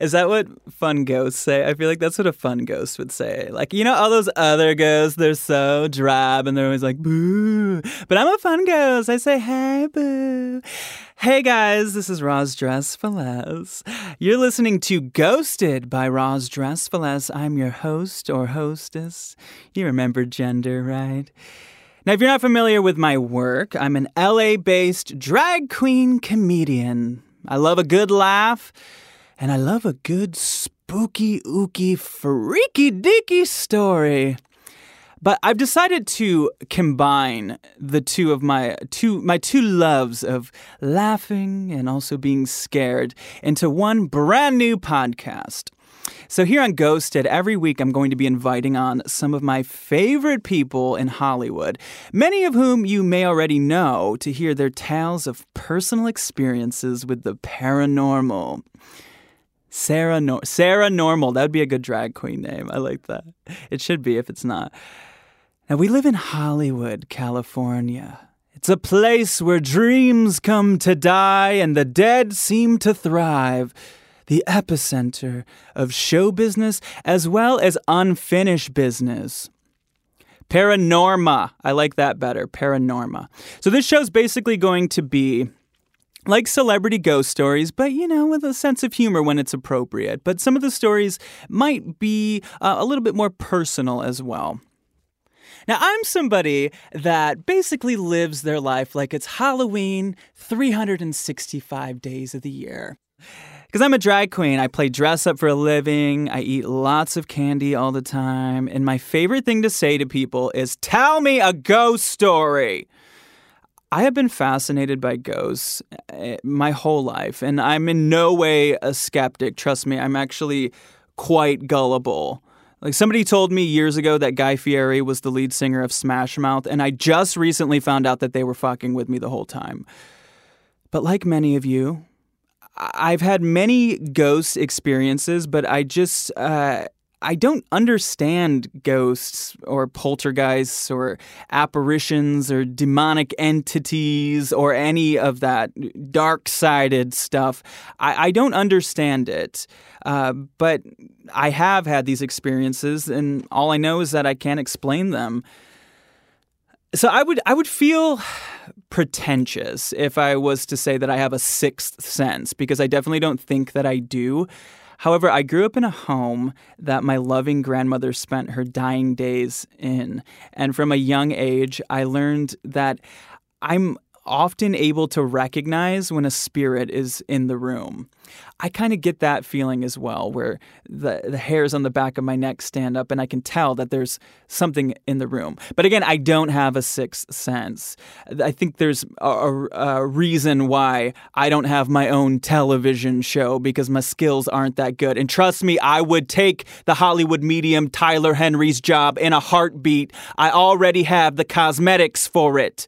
Is that what fun ghosts say? I feel like that's what a fun ghost would say. Like, you know, all those other ghosts, they're so drab and they're always like, boo. But I'm a fun ghost. I say, hey, boo. Hey, guys, this is Roz Dress-Velez. You're listening to Ghosted by Roz Dress-Velez. I'm your host or hostess. You remember gender, right? Now, if you're not familiar with my work, I'm an LA-based drag queen comedian. I love a good laugh, and I love a good spooky, ooky, freaky, deaky story. But I've decided to combine the two of my two loves of laughing and also being scared into one brand new podcast. So here on Ghosted, every week I'm going to be inviting on some of my favorite people in Hollywood, many of whom you may already know, to hear their tales of personal experiences with the paranormal. Sarah Normal, that would be a good drag queen name. I like that. It should be if it's not. Now, we live in Hollywood, California. It's a place where dreams come to die and the dead seem to thrive. The epicenter of show business as well as unfinished business. Paranorma. I like that better. Paranorma. So this show's basically going to be like celebrity ghost stories, but, you know, with a sense of humor when it's appropriate. But some of the stories might be a little bit more personal as well. Now, I'm somebody that basically lives their life like it's Halloween 365 days of the year. Because I'm a drag queen, I play dress up for a living, I eat lots of candy all the time, and my favorite thing to say to people is, tell me a ghost story. I have been fascinated by ghosts my whole life, and I'm in no way a skeptic. Trust me, I'm actually quite gullible. Like, somebody told me years ago that Guy Fieri was the lead singer of Smash Mouth, and I just recently found out that they were fucking with me the whole time. But like many of you, I've had many ghost experiences, but I don't understand ghosts or poltergeists or apparitions or demonic entities or any of that dark-sided stuff. I don't understand it, but I have had these experiences, and all I know is that I can't explain them. So I would feel pretentious if I was to say that I have a sixth sense, because I definitely don't think that I do. However, I grew up in a home that my loving grandmother spent her dying days in. And from a young age, I learned that I'm often able to recognize when a spirit is in the room. I kind of get that feeling as well, where the hairs on the back of my neck stand up and I can tell that there's something in the room. But again, I don't have a sixth sense. I think there's a reason why I don't have my own television show, because my skills aren't that good. And trust me, I would take the Hollywood medium Tyler Henry's job in a heartbeat. I already have the cosmetics for it.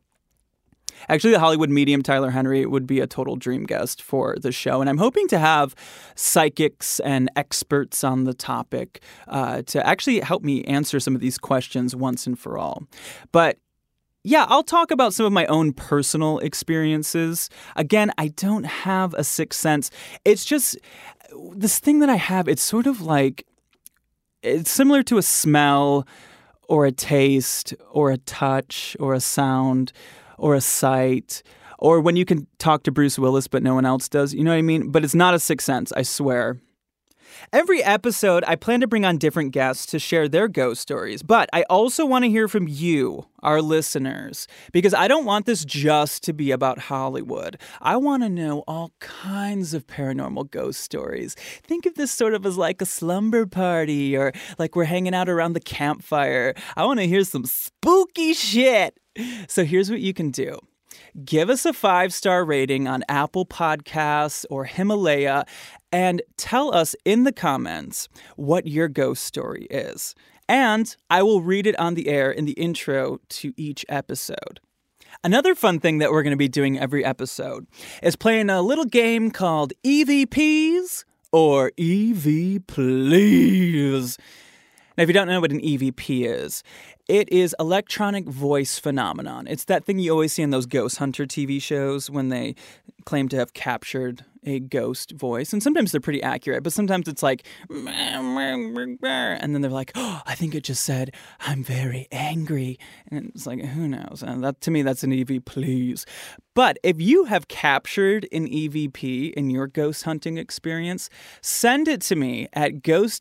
Actually, the Hollywood medium Tyler Henry would be a total dream guest for the show. And I'm hoping to have psychics and experts on the topic to actually help me answer some of these questions once and for all. But yeah, I'll talk about some of my own personal experiences. Again, I don't have a sixth sense. It's just this thing that I have. It's sort of like, it's similar to a smell or a taste or a touch or a sound or a sight, or when you can talk to Bruce Willis but no one else does. You know what I mean? But it's not a sixth sense, I swear. Every episode, I plan to bring on different guests to share their ghost stories, but I also want to hear from you, our listeners, because I don't want this just to be about Hollywood. I want to know all kinds of paranormal ghost stories. Think of this sort of as like a slumber party, or like we're hanging out around the campfire. I want to hear some spooky shit. So here's what you can do. Give us a 5-star rating on Apple Podcasts or Himalaya and tell us in the comments what your ghost story is. And I will read it on the air in the intro to each episode. Another fun thing that we're going to be doing every episode is playing a little game called EVPs or EV Please. Now, if you don't know what an EVP is, it is electronic voice phenomenon. It's that thing you always see in those ghost hunter TV shows when they claim to have captured a ghost voice, and sometimes they're pretty accurate, but sometimes it's like, and then they're like, oh, I think it just said, I'm very angry. And it's like, who knows? And that, to me, that's an EV, please. But if you have captured an EVP in your ghost hunting experience, send it to me at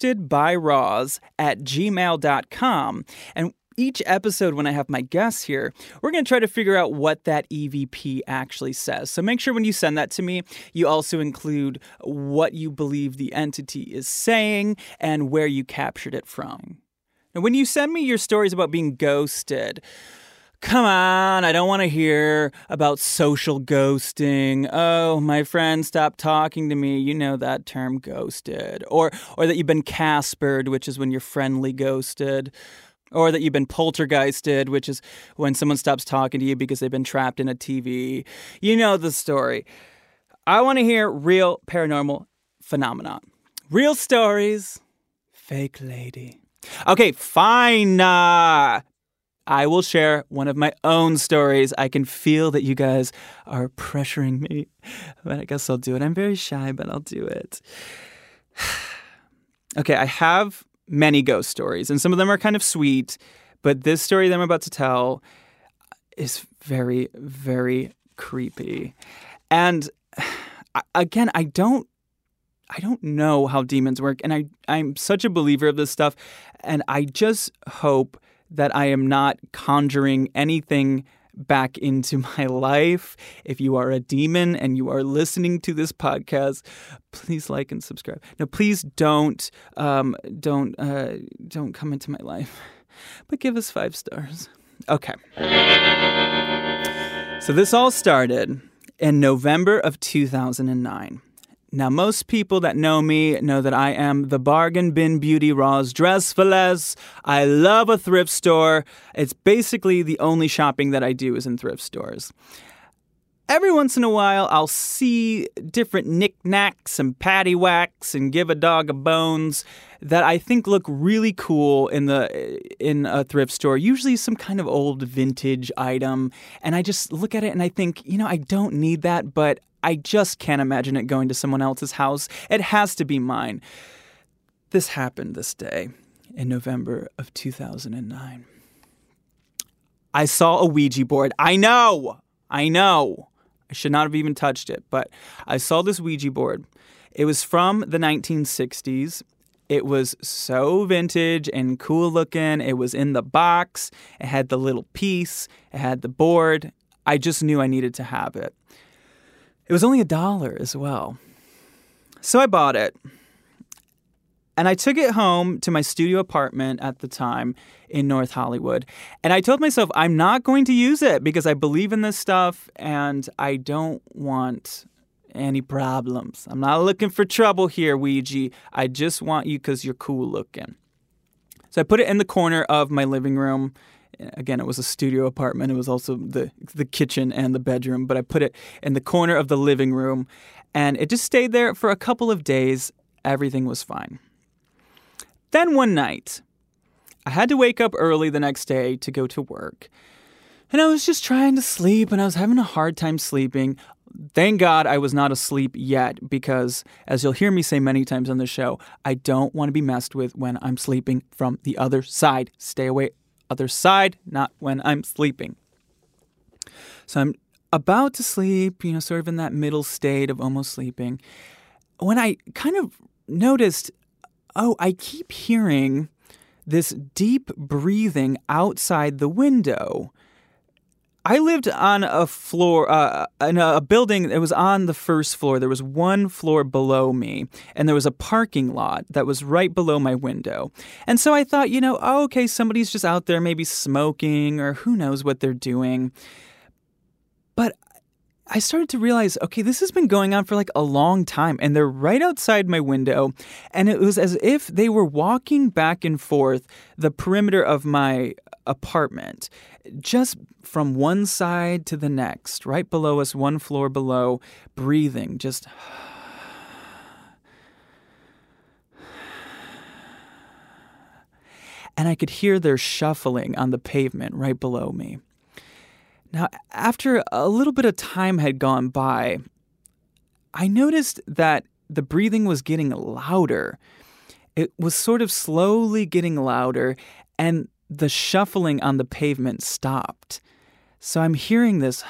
ghostedbyroz@gmail.com. And each episode, when I have my guests here, we're going to try to figure out what that EVP actually says. So make sure when you send that to me, you also include what you believe the entity is saying and where you captured it from. Now, when you send me your stories about being ghosted, come on, I don't want to hear about social ghosting. Oh, my friend stopped talking to me. You know that term, ghosted. Or that you've been Caspered, which is when you're friendly ghosted. Or that you've been poltergeisted, which is when someone stops talking to you because they've been trapped in a TV. You know the story. I want to hear real paranormal phenomenon. Real stories. Fake lady. Okay, fine. I will share one of my own stories. I can feel that you guys are pressuring me, but I guess I'll do it. I'm very shy, but I'll do it. Okay, I have many ghost stories, and some of them are kind of sweet, but this story that I'm about to tell is very, very creepy. And again, I don't know how demons work, and I'm such a believer of this stuff, and I just hope that I am not conjuring anything back into my life. If you are a demon and you are listening to this podcast, please like and subscribe. No, please don't come into my life, but give us 5 stars. Okay. So this all started in November of 2009. Now, most people that know me know that I am the bargain bin beauty Roz dress for less. I love a thrift store. It's basically the only shopping that I do is in thrift stores. Every once in a while, I'll see different knickknacks and paddywhacks and give a dog a bones that I think look really cool in a thrift store. Usually some kind of old vintage item. And I just look at it and I think, I don't need that, but I just can't imagine it going to someone else's house. It has to be mine. This happened this day in November of 2009. I saw a Ouija board. I know. I should not have even touched it, but I saw this Ouija board. It was from the 1960s. It was so vintage and cool looking. It was in the box. It had the little piece. It had the board. I just knew I needed to have it. It was only $1 as well. So I bought it. And I took it home to my studio apartment at the time in North Hollywood. And I told myself, I'm not going to use it because I believe in this stuff and I don't want any problems. I'm not looking for trouble here, Ouija. I just want you because you're cool looking. So I put it in the corner of my living room. Again, it was a studio apartment. It was also the kitchen and the bedroom. But I put it in the corner of the living room. And it just stayed there for a couple of days. Everything was fine. Then one night, I had to wake up early the next day to go to work. And I was just trying to sleep, and I was having a hard time sleeping. Thank God I was not asleep yet, because as you'll hear me say many times on the show, I don't want to be messed with when I'm sleeping from the other side. Stay away, other side, not when I'm sleeping. So I'm about to sleep, sort of in that middle state of almost sleeping, when I kind of noticed, I keep hearing this deep breathing outside the window. I lived on a floor, in a building that was on the first floor. There was one floor below me, and there was a parking lot that was right below my window. And so I thought, okay, somebody's just out there maybe smoking, or who knows what they're doing. But I started to realize, okay, this has been going on for like a long time, and they're right outside my window, and it was as if they were walking back and forth the perimeter of my apartment, just from one side to the next, right below us, one floor below, breathing, just... And I could hear their shuffling on the pavement right below me. Now, after a little bit of time had gone by, I noticed that the breathing was getting louder. It was sort of slowly getting louder, and the shuffling on the pavement stopped. So I'm hearing this.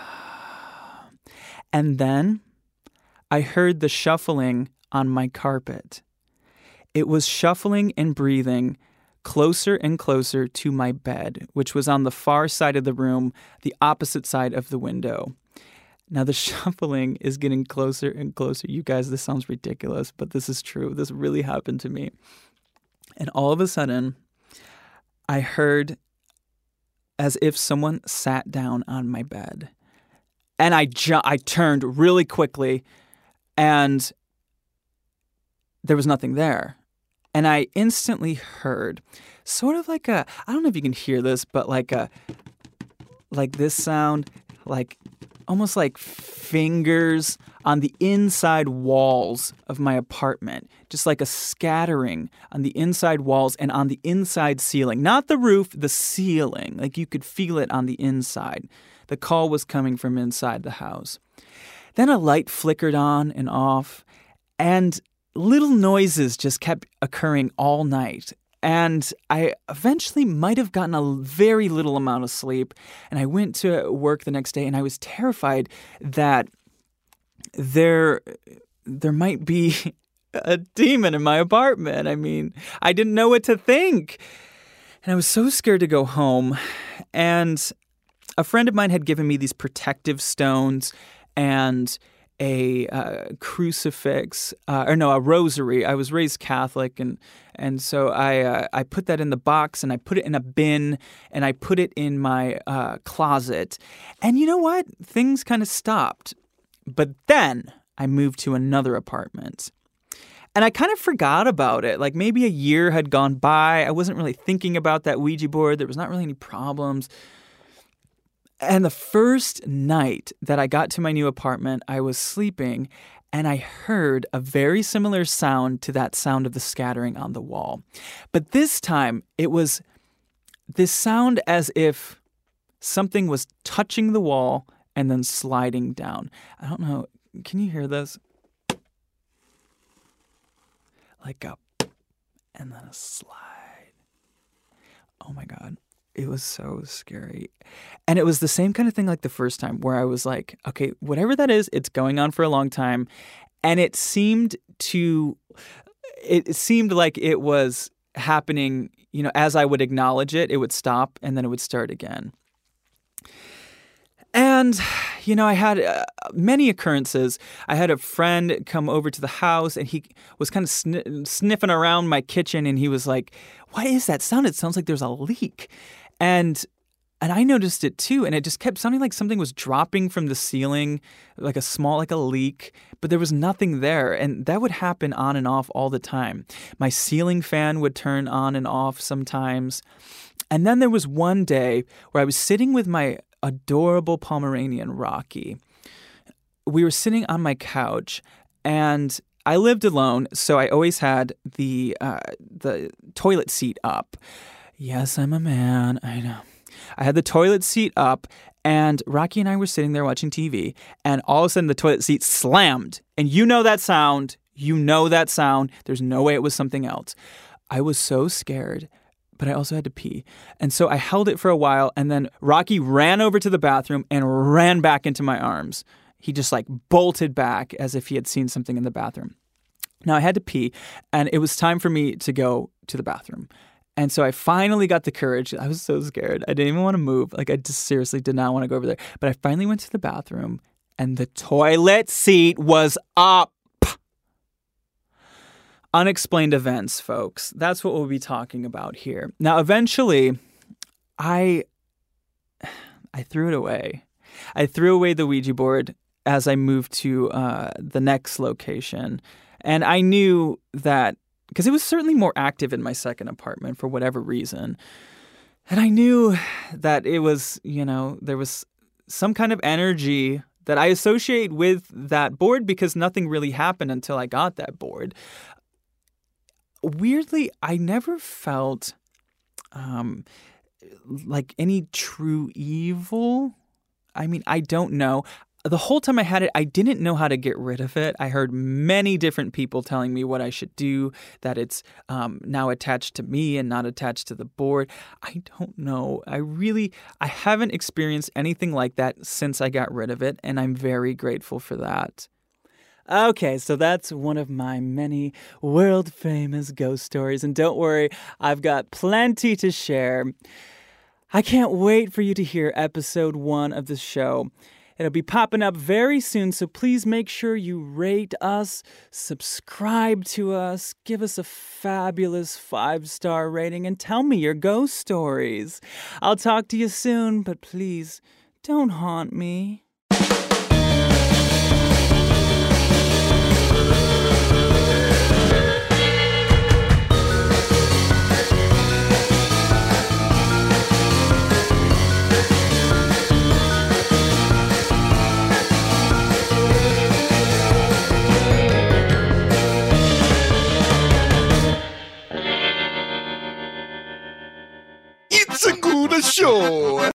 And then I heard the shuffling on my carpet. It was shuffling and breathing closer and closer to my bed, which was on the far side of the room, the opposite side of the window. Now, the shuffling is getting closer and closer. You guys, this sounds ridiculous, but this is true. This really happened to me. And all of a sudden, I heard as if someone sat down on my bed. And I turned really quickly, and there was nothing there. And I instantly heard sort of like I don't know if you can hear this, but like this sound, like almost like fingers on the inside walls of my apartment, just like a scattering on the inside walls and on the inside ceiling. Not the roof, the ceiling. Like you could feel it on the inside. The call was coming from inside the house. Then a light flickered on and off, and little noises just kept occurring all night. And I eventually might have gotten a very little amount of sleep. And I went to work the next day, and I was terrified that there might be a demon in my apartment. I mean, I didn't know what to think. And I was so scared to go home. And a friend of mine had given me these protective stones and a crucifix, a rosary. I was raised Catholic, and so I put that in the box, and I put it in a bin, and I put it in my closet. And you know what? Things kind of stopped. But then I moved to another apartment. And I kind of forgot about it. Like maybe a year had gone by. I wasn't really thinking about that Ouija board. There was not really any problems. And the first night that I got to my new apartment, I was sleeping, and I heard a very similar sound to that sound of the scattering on the wall. But this time, it was this sound as if something was touching the wall and then sliding down. I don't know. Can you hear this? Like a and then a slide. Oh my God. It was so scary. And it was the same kind of thing like the first time where I was like, okay, whatever that is, it's going on for a long time. And it seemed like it was happening, as I would acknowledge it, it would stop and then it would start again. And, I had many occurrences. I had a friend come over to the house, and he was kind of sniffing around my kitchen, and he was like, what is that sound? It sounds like there's a leak. And I noticed it too, and it just kept sounding like something was dropping from the ceiling, like a leak, but there was nothing there. And that would happen on and off all the time. My ceiling fan would turn on and off sometimes. And then there was one day where I was sitting with my adorable Pomeranian, Rocky. We were sitting on my couch, and I lived alone, so I always had the toilet seat up. Yes, I'm a man, I know. I had the toilet seat up, and Rocky and I were sitting there watching TV, and all of a sudden the toilet seat slammed. And you know that sound. There's no way it was something else. I was so scared, but I also had to pee. And so I held it for a while, and then Rocky ran over to the bathroom and ran back into my arms. He just bolted back as if he had seen something in the bathroom. Now I had to pee, and it was time for me to go to the bathroom. And so I finally got the courage. I was so scared. I didn't even want to move. I just seriously did not want to go over there. But I finally went to the bathroom, and the toilet seat was up. Unexplained events, folks. That's what we'll be talking about here. Now, eventually, I threw it away. I threw away the Ouija board as I moved to the next location. And I knew that, because it was certainly more active in my second apartment for whatever reason. And I knew that it was, there was some kind of energy that I associate with that board because nothing really happened until I got that board. Weirdly, I never felt like any true evil. I mean, I don't know. the whole time I had it, I didn't know how to get rid of it. I heard many different people telling me what I should do, that it's now attached to me and not attached to the board. I don't know. I haven't experienced anything like that since I got rid of it, and I'm very grateful for that. Okay, so that's one of my many world-famous ghost stories, and don't worry, I've got plenty to share. I can't wait for you to hear episode 1 of the show. It'll be popping up very soon, so please make sure you rate us, subscribe to us, give us a fabulous 5-star rating, and tell me your ghost stories. I'll talk to you soon, but please don't haunt me. It's a good show.